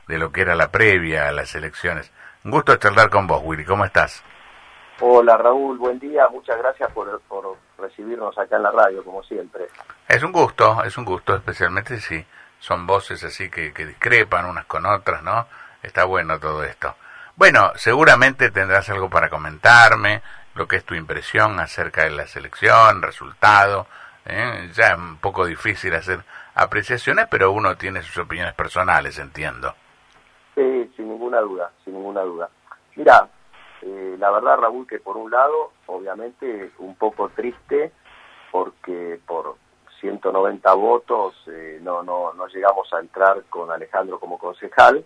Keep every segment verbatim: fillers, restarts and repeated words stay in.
de lo que era la previa a las elecciones. Un gusto charlar con vos, Willy, ¿cómo estás? Hola Raúl, buen día, muchas gracias por, por recibirnos acá en la radio, como siempre. Es un gusto, es un gusto, especialmente si son voces así que, que discrepan unas con otras, ¿no? Está bueno todo esto. Bueno, seguramente tendrás algo para comentarme, lo que es tu impresión acerca de la selección, resultado. ¿eh? Ya es un poco difícil hacer apreciaciones, pero uno tiene sus opiniones personales, entiendo. Sí, sin ninguna duda, sin ninguna duda. Mira, eh, la verdad, Raúl, que por un lado, obviamente, un poco triste, porque por ciento noventa votos eh, no, no, no llegamos a entrar con Alejandro como concejal.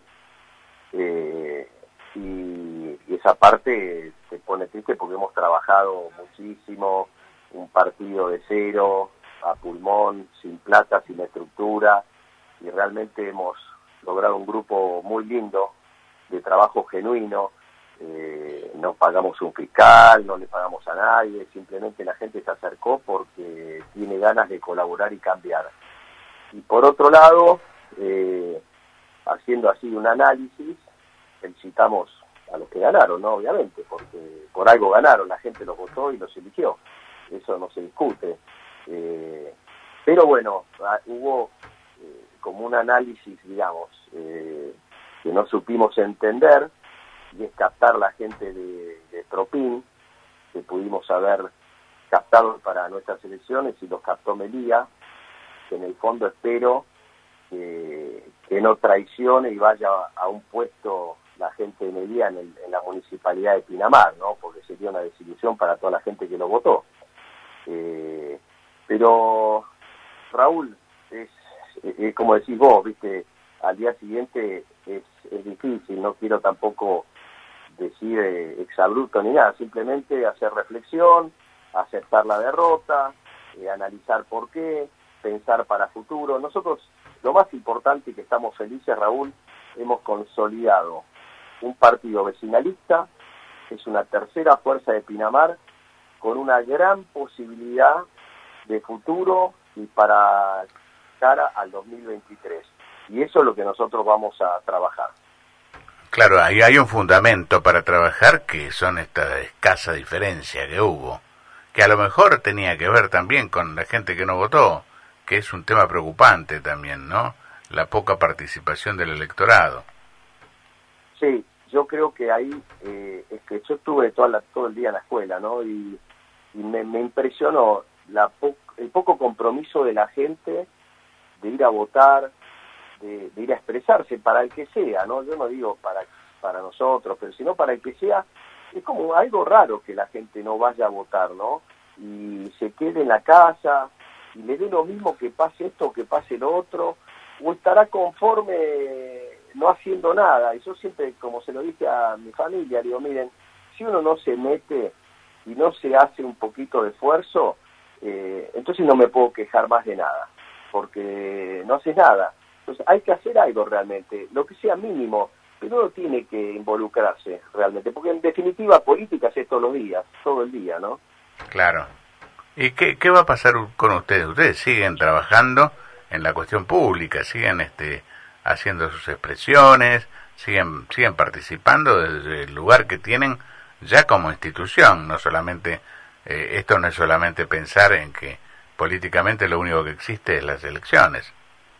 Eh, y, y esa parte se pone triste porque hemos trabajado muchísimo, un partido de cero, a pulmón, sin plata, sin estructura, y realmente hemos logrado un grupo muy lindo de trabajo genuino. Eh, no pagamos un fiscal, no le pagamos a nadie, simplemente la gente se acercó porque tiene ganas de colaborar y cambiar. Y por otro lado, eh, haciendo así un análisis, felicitamos a los que ganaron, ¿no? Obviamente, porque por algo ganaron, la gente los votó y los eligió, eso no se discute. Eh, pero bueno, hubo eh, como un análisis, digamos, eh, que no supimos entender, y es captar la gente de, de Tropín, que pudimos haber captado para nuestras elecciones, y los captó Melía, que en el fondo espero que, que no traicione y vaya a un puesto la gente de Melía en, el, en la municipalidad de Pinamar, ¿no? Porque sería una desilusión para toda la gente que lo votó. Eh, pero, Raúl, es, es como decís vos, viste, al día siguiente es, es difícil, no quiero tampoco decir eh, exabrupto ni nada, simplemente hacer reflexión, aceptar la derrota, eh, analizar por qué, pensar para futuro. Nosotros, lo más importante y que estamos felices, Raúl, hemos consolidado un partido vecinalista, es una tercera fuerza de Pinamar, con una gran posibilidad de futuro y para cara al dos mil veintitrés. Y eso es lo que nosotros vamos a trabajar. Claro, ahí hay un fundamento para trabajar, que son esta escasa diferencia que hubo, que a lo mejor tenía que ver también con la gente que no votó, que es un tema preocupante también, ¿no? La poca participación del electorado. Sí, yo creo que ahí, eh, es que yo estuve toda la, todo el día en la escuela, ¿no? Y, y me, me impresionó la po el poco compromiso de la gente de ir a votar, de, de ir a expresarse para el que sea, ¿no? Yo no digo para, para nosotros, pero sino para el que sea. Es como algo raro que la gente no vaya a votar, ¿no? Y se quede en la casa y le dé lo mismo que pase esto o que pase lo otro, o estará conforme no haciendo nada. Y yo siempre, como se lo dije a mi familia, digo, miren, si uno no se mete y no se hace un poquito de esfuerzo, eh, entonces no me puedo quejar más de nada, porque no haces nada. Entonces hay que hacer algo realmente, lo que sea mínimo, pero uno tiene que involucrarse realmente, porque en definitiva política es todos los días, todo el día, ¿no? Claro. ¿Y qué, qué va a pasar con ustedes? Ustedes siguen trabajando en la cuestión pública, siguen este haciendo sus expresiones, siguen siguen participando desde el lugar que tienen ya como institución. No solamente eh, esto no es solamente pensar en que políticamente lo único que existe es las elecciones.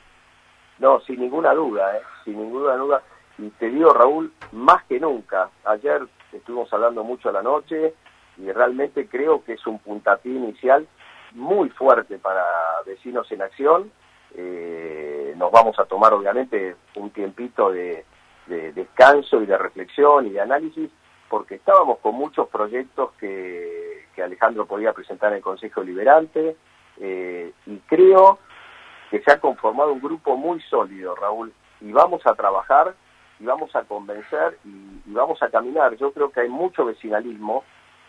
No, sin ninguna duda, ¿eh? sin ninguna duda. Y te digo, Raúl, más que nunca. Ayer estuvimos hablando mucho a la noche y realmente creo que es un puntapié inicial muy fuerte para Vecinos en Acción. Eh, nos vamos a tomar obviamente un tiempito de, de descanso y de reflexión y de análisis, porque estábamos con muchos proyectos que, que Alejandro podía presentar en el Consejo Deliberante, eh, y creo que se ha conformado un grupo muy sólido, Raúl, y vamos a trabajar y vamos a convencer y, y vamos a caminar. Yo creo que hay mucho vecinalismo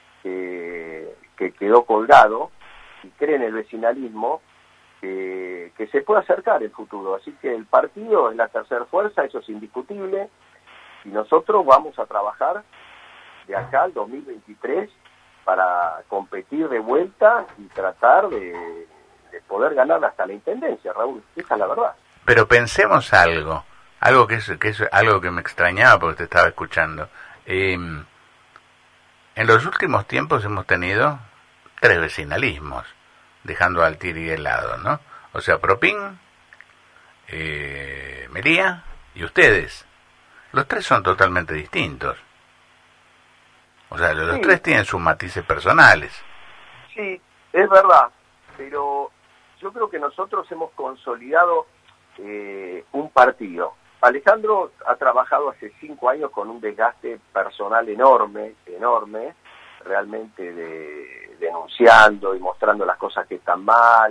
que, que quedó colgado y cree en el vecinalismo, que, que se puede acercar el futuro. Así que el partido es la tercera fuerza, eso es indiscutible, y nosotros vamos a trabajar de acá al dos mil veintitrés para competir de vuelta y tratar de, de poder ganar hasta la intendencia, Raúl. Esa es la verdad. Pero pensemos algo. algo que es, que es algo que me extrañaba porque te estaba escuchando. Eh, en los últimos tiempos hemos tenido tres vecinalismos, dejando a Altieri de lado, ¿no? O sea, Propin, eh, Melía y ustedes. Los tres son totalmente distintos. O sea, los sí. tres tienen sus matices personales. Sí, es verdad, pero yo creo que nosotros hemos consolidado eh, un partido. Alejandro ha trabajado hace cinco años con un desgaste personal enorme, enorme, realmente de, denunciando y mostrando las cosas que están mal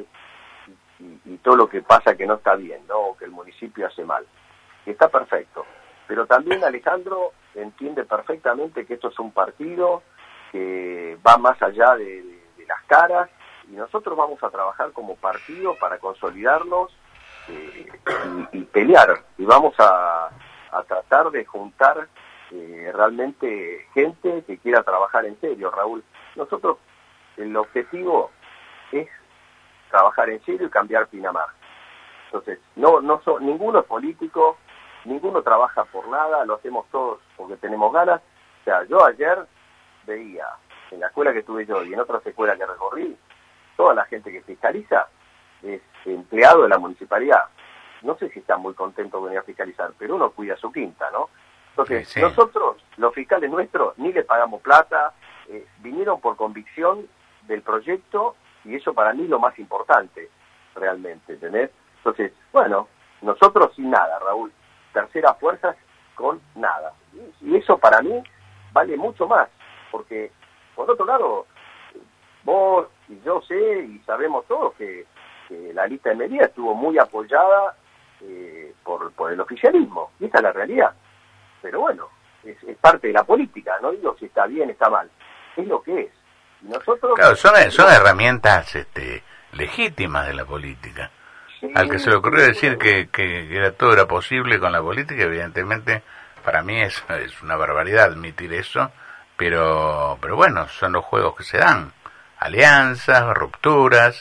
y, y todo lo que pasa que no está bien, ¿no? O que el municipio hace mal. Y está perfecto. Pero también Alejandro entiende perfectamente que esto es un partido que va más allá de, de, de las caras, y nosotros vamos a trabajar como partido para consolidarnos eh, y, y pelear, y vamos a, a tratar de juntar eh, realmente gente que quiera trabajar en serio, Raúl. Nosotros, el objetivo es trabajar en serio y cambiar Pinamar. Entonces, no, no so, ninguno es político, ninguno trabaja por nada, lo hacemos todos porque tenemos ganas. O sea, yo ayer veía en la escuela que estuve yo y en otras escuelas que recorrí, toda la gente que fiscaliza es empleado de la municipalidad. No sé si están muy contentos de venir a fiscalizar, pero uno cuida su quinta, ¿no? Entonces, sí, sí. Nosotros, los fiscales nuestros, ni les pagamos plata, eh, vinieron por convicción del proyecto, y eso para mí es lo más importante, realmente, ¿entendés? Entonces, bueno, nosotros sin nada, Raúl, terceras fuerzas con nada. Y, y eso para mí vale mucho más, porque, por otro lado, vos y yo sé y sabemos todos que, que la lista de Melía estuvo muy apoyada eh, por, por el oficialismo, y esa es la realidad. Pero bueno, es, es parte de la política, no digo si está bien, está mal, es lo que es. Y nosotros... Claro, son, son herramientas este, legítimas de la política. Sí, al que se le ocurrió decir que, que era todo era posible con la política, evidentemente, para mí es, es una barbaridad admitir eso, pero, pero bueno, son los juegos que se dan. Alianzas, rupturas,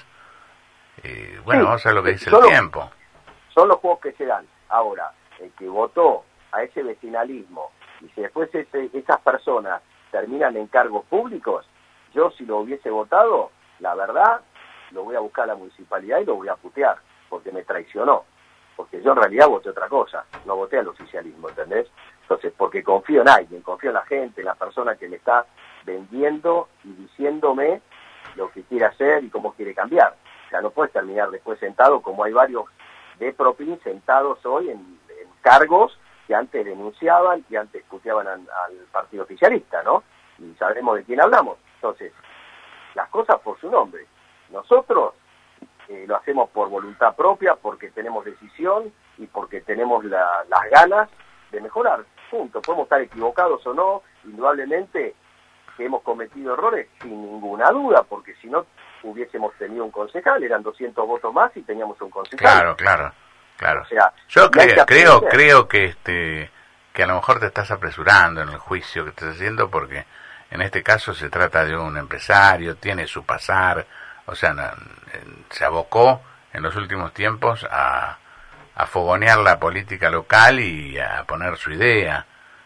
eh, bueno, sí, vamos a ver lo que dice el los, tiempo. Son los juegos que se dan. Ahora, el que votó a ese vecinalismo, y si después ese, esas personas terminan en cargos públicos, yo si lo hubiese votado, la verdad, lo voy a buscar a la municipalidad y lo voy a putear, porque me traicionó. Porque yo en realidad voté otra cosa, no voté al oficialismo, ¿entendés? Entonces, porque confío en alguien, confío en la gente, en la persona que me está vendiendo y diciéndome lo que quiere hacer y cómo quiere cambiar. O sea, no puedes terminar después sentado, como hay varios de Propin sentados hoy en, en cargos que antes denunciaban y antes puteaban al, al partido oficialista, ¿no? Y sabemos de quién hablamos. Entonces, las cosas por su nombre. Nosotros eh, lo hacemos por voluntad propia, porque tenemos decisión y porque tenemos la, las ganas de mejorar. Punto. Podemos estar equivocados o no, indudablemente que hemos cometido errores, sin ninguna duda, porque si no hubiésemos tenido un concejal, eran doscientos votos más y teníamos un concejal. Claro, claro, claro. O sea, yo creo, creo, creo que este que a lo mejor te estás apresurando en el juicio que estás haciendo, porque en este caso se trata de un empresario, tiene su pasar, o sea, no, se abocó en los últimos tiempos a, a fogonear la política local y a poner su idea,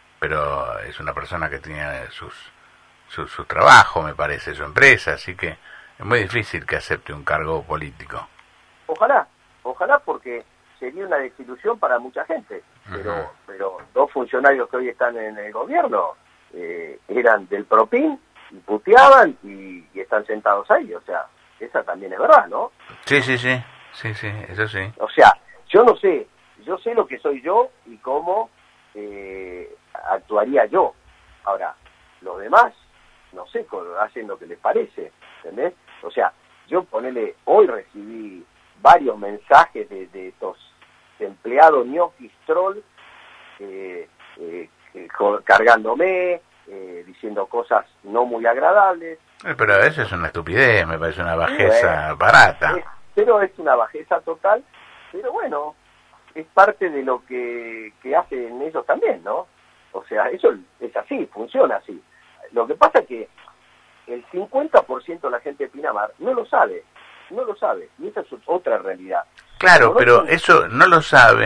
pero es una persona que tiene sus Su, su trabajo, me parece, su empresa, así que es muy difícil que acepte un cargo político. Ojalá, ojalá, porque sería una desilusión para mucha gente, pero uh-huh. pero dos funcionarios que hoy están en el gobierno eh, eran del Propin y puteaban y, y están sentados ahí, o sea, esa también es verdad, ¿no? Sí, sí, sí, sí, sí, eso sí. O sea, yo no sé, yo sé lo que soy yo y cómo eh, actuaría yo. Ahora, los demás no sé, hacen lo que les parece, ¿entendés? O sea, yo ponele, hoy recibí varios mensajes de, de estos empleados ñoquis troll, eh, eh, eh, cargándome, eh, diciendo cosas no muy agradables. Eh, pero eso es una estupidez, me parece una bajeza sí, barata. Es, pero es una bajeza total, pero bueno, es parte de lo que, que hacen ellos también, ¿no? O sea, eso es así, funciona así. Lo que pasa es que el cincuenta por ciento de la gente de Pinamar no lo sabe, no lo sabe, y esa es otra realidad. Claro, pero, no pero tiene... eso no lo sabe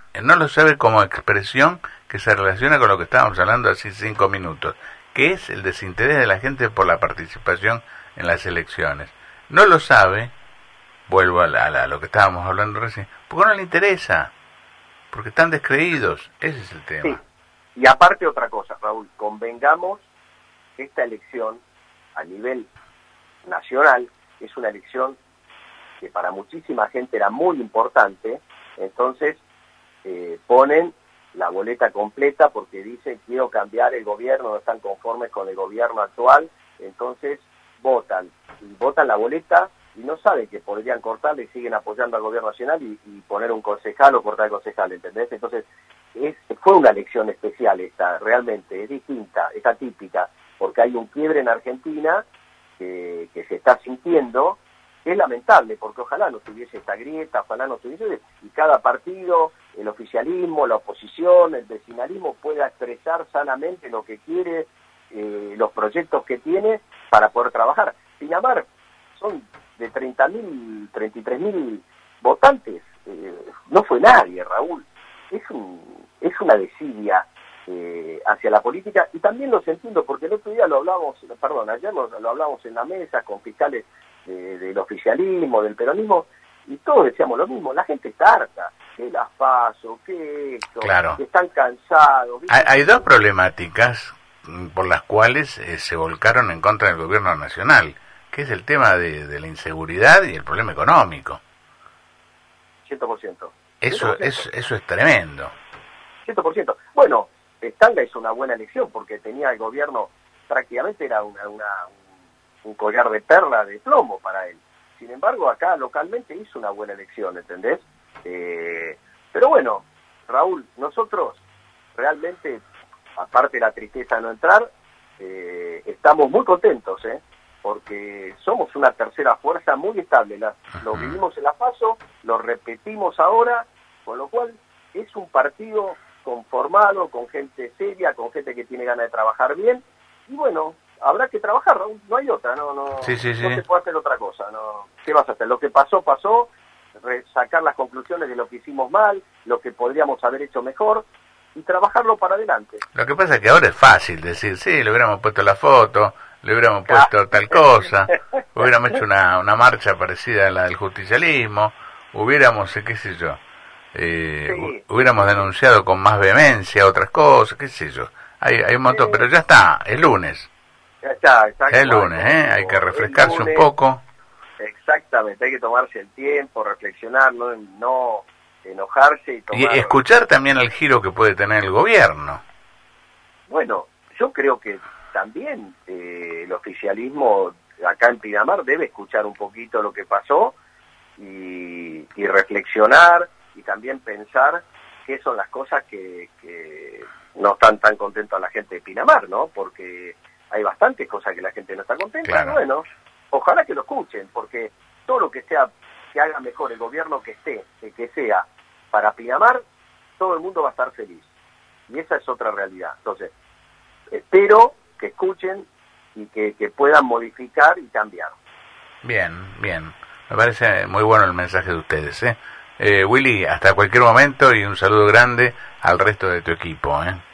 no lo sabe como expresión que se relaciona con lo que estábamos hablando hace cinco minutos, que es el desinterés de la gente por la participación en las elecciones. No lo sabe, vuelvo a, la, a, la, a lo que estábamos hablando recién, porque no le interesa, porque están descreídos, ese es el tema. Sí. Y aparte otra cosa, Raúl, convengamos que esta elección a nivel nacional es una elección que para muchísima gente era muy importante, entonces eh, ponen la boleta completa porque dicen quiero cambiar el gobierno, no están conformes con el gobierno actual, entonces votan, y votan la boleta y no saben que podrían cortarle y siguen apoyando al gobierno nacional y, y poner un concejal o cortar el concejal, ¿entendés? Entonces es, fue una elección especial esta, realmente, es distinta, es atípica, porque hay un quiebre en Argentina que, que se está sintiendo. Es lamentable, porque ojalá no tuviese esta grieta, ojalá no tuviese, y cada partido, el oficialismo, la oposición, el vecinalismo pueda expresar sanamente lo que quiere, eh, los proyectos que tiene para poder trabajar. Pinamar son de treinta mil, treinta y tres mil votantes, eh, no fue nadie, Raúl. Es, un, es una desidia eh, hacia la política, y también los entiendo, porque el otro día lo hablamos, perdón, ayer lo, lo hablamos en la mesa con fiscales De, del oficialismo, del peronismo, y todos decíamos lo mismo, la gente está harta, que las paso, que esto, claro. que están cansados. Hay, hay dos problemáticas por las cuales eh, se volcaron en contra del gobierno nacional, que es el tema de, de la inseguridad y el problema económico. cien por ciento. Eso, es, eso es tremendo. cien por ciento. Bueno, Stanga hizo una buena elección porque tenía el gobierno, prácticamente era una, una un collar de perla de plomo para él. Sin embargo, acá localmente hizo una buena elección, ¿entendés? Eh, pero bueno, Raúl, nosotros realmente, aparte de la tristeza de no entrar, eh, estamos muy contentos, ¿eh? Porque somos una tercera fuerza muy estable. La, lo vivimos en la PASO, lo repetimos ahora, con lo cual es un partido conformado, con gente seria, con gente que tiene ganas de trabajar bien, y bueno, habrá que trabajar, Raúl, no hay otra, no no, sí, sí, sí. no se puede hacer otra cosa, no. ¿Qué vas a hacer? Lo que pasó, pasó, sacar las conclusiones de lo que hicimos mal, lo que podríamos haber hecho mejor, y trabajarlo para adelante. Lo que pasa es que ahora es fácil decir, sí, le hubiéramos puesto la foto, le hubiéramos puesto tal cosa, hubiéramos hecho una, una marcha parecida a la del justicialismo, hubiéramos, qué sé yo, eh, sí. hubiéramos denunciado con más vehemencia otras cosas, qué sé yo, hay, hay un montón, sí. Pero ya está, es lunes. Ya está, es lunes, ¿eh? Hay que refrescarse lunes, un poco. Exactamente, hay que tomarse el tiempo, reflexionar, no, no enojarse y tomar... Y escuchar también el giro que puede tener el gobierno. Bueno, yo creo que también eh, el oficialismo acá en Pinamar debe escuchar un poquito lo que pasó y, y reflexionar y también pensar qué son las cosas que, que no están tan contentos a la gente de Pinamar, ¿no? Porque hay bastantes cosas que la gente no está contenta, claro. Y bueno, ojalá que lo escuchen, porque todo lo que sea, que haga mejor el gobierno que esté, que sea para Pinamar, todo el mundo va a estar feliz. Y esa es otra realidad. Entonces, espero que escuchen y que, que puedan modificar y cambiar. Bien, bien. Me parece muy bueno el mensaje de ustedes, ¿eh? Eh, Willy, hasta cualquier momento y un saludo grande al resto de tu equipo, ¿eh?